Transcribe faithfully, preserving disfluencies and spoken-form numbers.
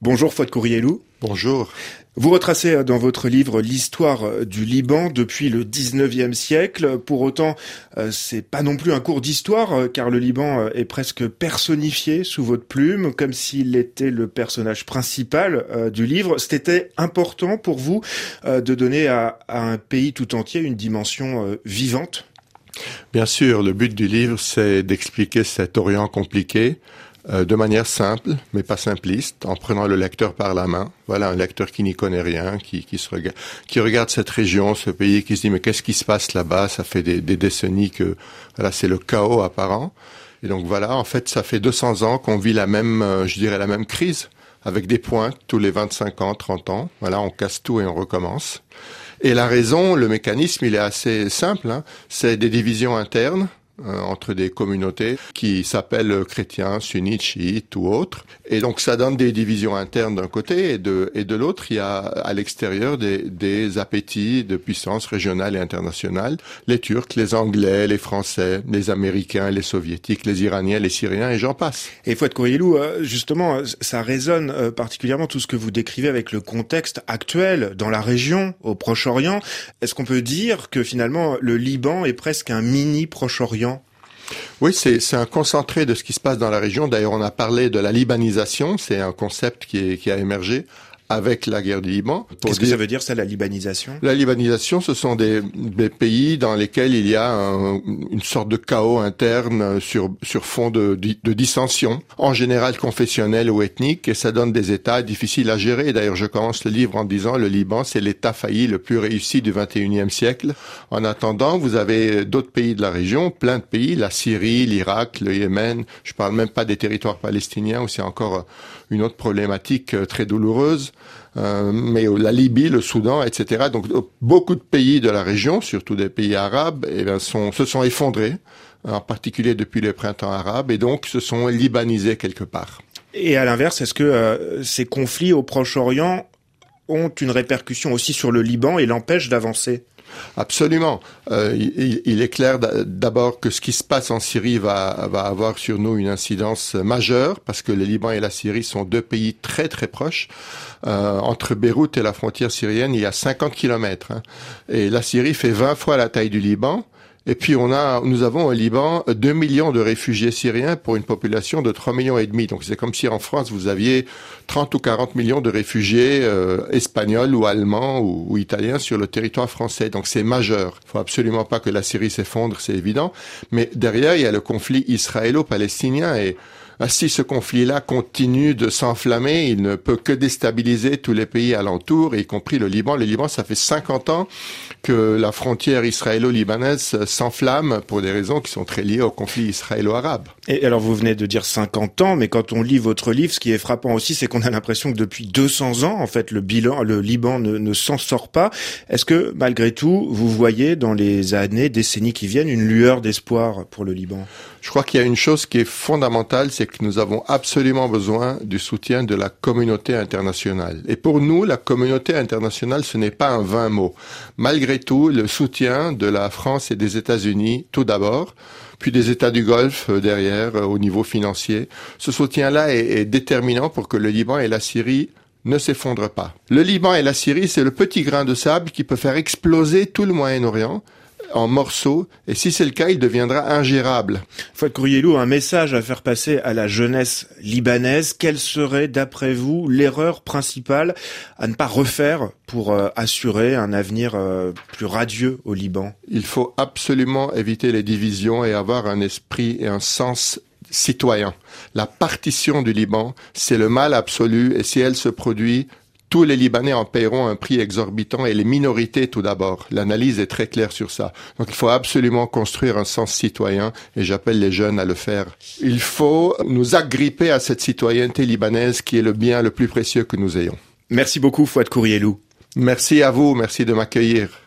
Bonjour Fouad Kourielou. Bonjour. Vous retracez dans votre livre l'histoire du Liban depuis le dix-neuvième siècle. Pour autant, c'est pas non plus un cours d'histoire, car le Liban est presque personnifié sous votre plume, comme s'il était le personnage principal du livre. C'était important pour vous de donner à, à un pays tout entier une dimension vivante ? Bien sûr, le but du livre, c'est d'expliquer cet Orient compliqué, Euh, de manière simple, mais pas simpliste, en prenant le lecteur par la main. Voilà, un lecteur qui n'y connaît rien, qui, qui se regarde, qui regarde cette région, ce pays, qui se dit mais qu'est-ce qui se passe là-bas ? Ça fait des, des décennies que voilà, c'est le chaos apparent. Et donc voilà, en fait, ça fait deux cents ans qu'on vit la même, euh, je dirais la même crise, avec des pointes tous les vingt-cinq ans, trente ans. Voilà, on casse tout et on recommence. Et la raison, le mécanisme, il est assez simple. Hein, c'est des divisions internes. Euh, entre des communautés qui s'appellent chrétiens, sunnites, chiites ou autres. Et donc ça donne des divisions internes d'un côté et de, et de l'autre, il y a à l'extérieur des, des appétits de puissance régionale et internationale. Les Turcs, les Anglais, les Français, les Américains, les Soviétiques, les Iraniens, les Syriens et j'en passe. Et Fouad Kourielou, justement, ça résonne particulièrement tout ce que vous décrivez avec le contexte actuel dans la région, au Proche-Orient. Est-ce qu'on peut dire que finalement le Liban est presque un mini Proche-Orient ? Oui, c'est, c'est un concentré de ce qui se passe dans la région. D'ailleurs, on a parlé de la libanisation. C'est un concept qui, est, qui a émergé avec la guerre du Liban. Qu'est-ce que ça veut dire, ça, la libanisation ? La libanisation, ce sont des, des pays dans lesquels il y a un, une sorte de chaos interne sur, sur fond de, de, de dissension, en général confessionnelle ou ethnique, et ça donne des États difficiles à gérer. D'ailleurs, je commence le livre en disant le Liban, c'est l'État failli le plus réussi du vingt et unième siècle. En attendant, vous avez d'autres pays de la région, plein de pays, la Syrie, l'Irak, le Yémen. Je parle même pas des territoires palestiniens où c'est encore une autre problématique très douloureuse. Euh, mais la Libye, le Soudan, et cetera. Donc beaucoup de pays de la région, surtout des pays arabes, eh bien, sont, se sont effondrés, en particulier depuis le printemps arabe, et donc se sont libanisés quelque part. Et à l'inverse, est-ce que euh, ces conflits au Proche-Orient ont une répercussion aussi sur le Liban et l'empêchent d'avancer ? Absolument. Euh, il, il est clair d'abord que ce qui se passe en Syrie va, va avoir sur nous une incidence majeure parce que le Liban et la Syrie sont deux pays très très proches. Euh, entre Beyrouth et la frontière syrienne, il y a cinquante kilomètres. Hein. Et la Syrie fait vingt fois la taille du Liban. Et puis on a, nous avons au Liban deux millions de réfugiés syriens pour une population de trois millions et demi. Donc c'est comme si en France vous aviez trente ou quarante millions de réfugiés euh, espagnols ou allemands ou, ou italiens sur le territoire français. Donc c'est majeur. Il faut absolument pas que la Syrie s'effondre, c'est évident. Mais derrière il y a le conflit israélo-palestinien et si ce conflit-là continue de s'enflammer, il ne peut que déstabiliser tous les pays alentours, y compris le Liban. Le Liban, ça fait cinquante ans que la frontière israélo-libanaise s'enflamme pour des raisons qui sont très liées au conflit israélo-arabe. Et alors, vous venez de dire cinquante ans, mais quand on lit votre livre, ce qui est frappant aussi, c'est qu'on a l'impression que depuis deux cents ans, en fait, le bilan, le Liban ne, ne s'en sort pas. Est-ce que, malgré tout, vous voyez dans les années, décennies qui viennent, une lueur d'espoir pour le Liban ? Je crois qu'il y a une chose qui est fondamentale, c'est que nous avons absolument besoin du soutien de la communauté internationale. Et pour nous, la communauté internationale, ce n'est pas un vain mot. Malgré tout, le soutien de la France et des États-Unis, tout d'abord, puis des États du Golfe derrière, au niveau financier, ce soutien-là est, est déterminant pour que le Liban et la Syrie ne s'effondrent pas. Le Liban et la Syrie, c'est le petit grain de sable qui peut faire exploser tout le Moyen-Orient en morceaux, et si c'est le cas, il deviendra ingérable. Fouad Kourielou, un message à faire passer à la jeunesse libanaise. Quelle serait, d'après vous, l'erreur principale à ne pas refaire pour euh, assurer un avenir euh, plus radieux au Liban ? Il faut absolument éviter les divisions et avoir un esprit et un sens citoyen. La partition du Liban, c'est le mal absolu, et si elle se produit, tous les Libanais en paieront un prix exorbitant et les minorités tout d'abord. L'analyse est très claire sur ça. Donc il faut absolument construire un sens citoyen et j'appelle les jeunes à le faire. Il faut nous agripper à cette citoyenneté libanaise qui est le bien le plus précieux que nous ayons. Merci beaucoup Fouad Kourielou. Merci à vous, merci de m'accueillir.